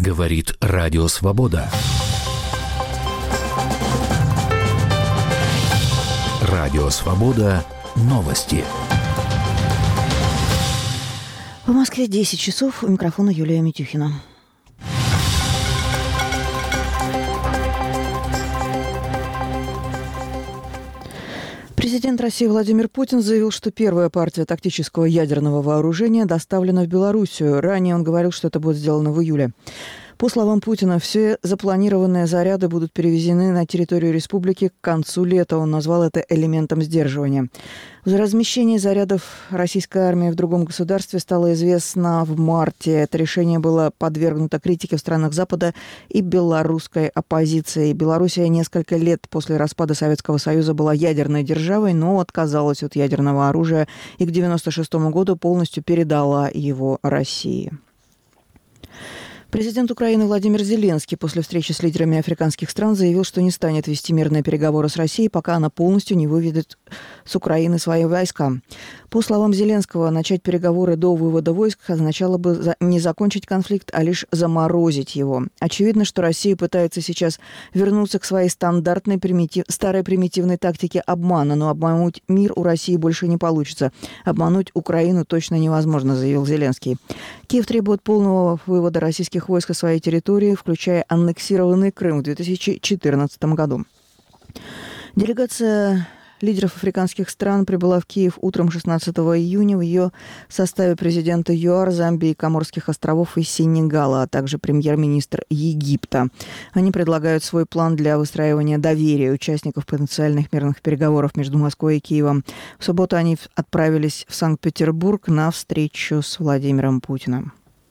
Говорит Радио Свобода. Радио Свобода. Новости. В Москве 10 часов. У микрофона Юлия Митюхина. Президент России Владимир Путин заявил, что первая партия тактического ядерного вооружения доставлена в Белоруссию. Ранее он говорил, что это будет сделано в июле. По словам Путина, все запланированные заряды будут перевезены на территорию республики к концу лета. Он назвал это элементом сдерживания. За размещение зарядов российской армии в другом государстве стало известно в марте. Это решение было подвергнуто критике в странах Запада и белорусской оппозиции. Белоруссия несколько лет после распада Советского Союза была ядерной державой, но отказалась от ядерного оружия и к 1996 году полностью передала его России. Президент Украины Владимир Зеленский после встречи с лидерами африканских стран заявил, что не станет вести мирные переговоры с Россией, пока она полностью не выведет с Украины свои войска. По словам Зеленского, начать переговоры до вывода войск означало бы не закончить конфликт, а лишь заморозить его. Очевидно, что Россия пытается сейчас вернуться к своей стандартной старой примитивной тактике обмана, но обмануть мир у России больше не получится. Обмануть Украину точно невозможно, заявил Зеленский. Киев требует полного вывода российских войск со своей территории, включая аннексированный Крым в 2014 году. Делегация лидеров африканских стран прибыла в Киев утром 16 июня. В ее составе президенты ЮАР, Замбии, Коморских островов и Сенегала, а также премьер-министр Египта. Они предлагают свой план для выстраивания доверия участников потенциальных мирных переговоров между Москвой и Киевом. В субботу они отправились в Санкт-Петербург на встречу с Владимиром Путиным.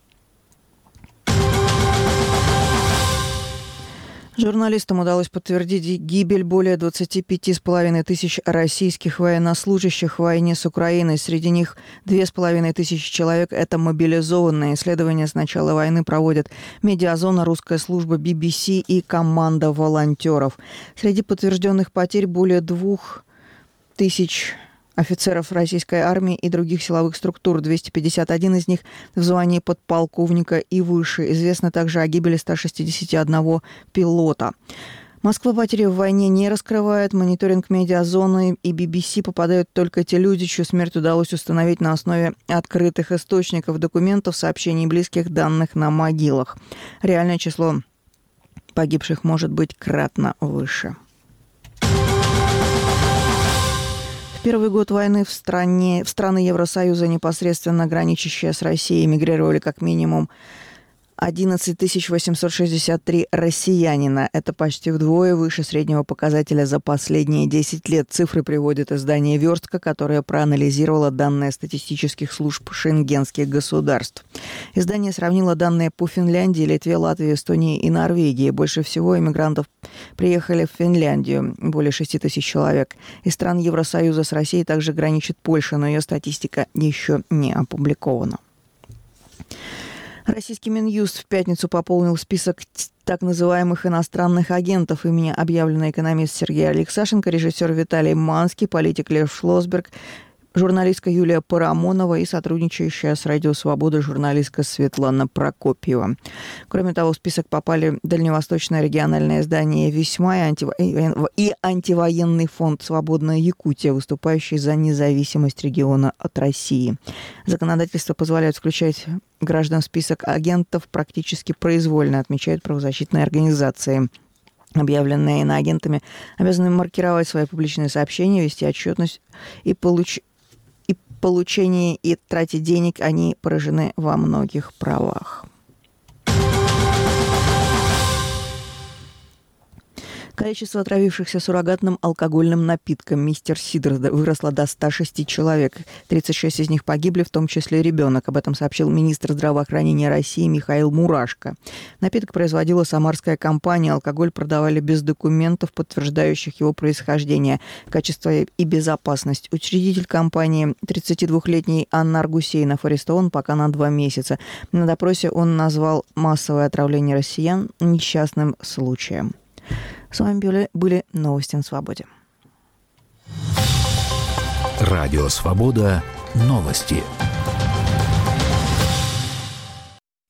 Журналистам удалось подтвердить гибель более 25,5 тысяч российских военнослужащих в войне с Украиной. Среди них 2500 человек – это мобилизованные. Исследования с начала войны проводят Медиазона, русская служба BBC и команда волонтеров. Среди подтвержденных потерь более 2000 офицеров российской армии и других силовых структур. 251 из них в звании подполковника и выше. Известно также о гибели 161 пилота. Москва потери в войне не раскрывает. Мониторинг Медиазоны и BBC попадают только те люди, чью смерть удалось установить на основе открытых источников, документов, сообщений близких, данных на могилах. Реальное число погибших может быть кратно выше. Первый год войны в страны Евросоюза, непосредственно граничащие с Россией, эмигрировали как минимум 11 863 россиянина. Это почти вдвое выше среднего показателя за последние 10 лет. Цифры приводит издание «Верстка», которое проанализировало данные статистических служб шенгенских государств. Издание сравнило данные по Финляндии, Литве, Латвии, Эстонии и Норвегии. Больше всего иммигрантов приехали в Финляндию, более 6 тысяч человек. Из стран Евросоюза с Россией также граничит Польша, но ее статистика еще не опубликована. Российский Минюст в пятницу пополнил список так называемых иностранных агентов. Ими объявлены экономист Сергей Алексашенко, режиссер Виталий Манский, политик Лев Шлосберг, журналистка Юлия Парамонова и сотрудничающая с Радио Свобода журналистка Светлана Прокопьева. Кроме того, в список попали дальневосточное региональное издание «Весьма» и антивоенный фонд «Свободная Якутия», выступающий за независимость региона от России. Законодательство позволяет включать граждан в список агентов практически произвольно, отмечают правозащитные организации. Объявленные иноагентами обязаны маркировать свои публичные сообщения, вести отчетность и получении и трате денег они поражены во многих правах. Количество отравившихся суррогатным алкогольным напитком «Мистер Сидр» выросло до 106 человек. 36 из них погибли, в том числе ребенок. Об этом сообщил министр здравоохранения России Михаил Мурашко. Напиток производила самарская компания. Алкоголь продавали без документов, подтверждающих его происхождение, качество и безопасность. Учредитель компании, 32-летний Аннар Гусейнов, арестован пока на 2 месяца. На допросе он назвал массовое отравление россиян несчастным случаем. С вами были новости на Свободе. Радио Свобода. Новости.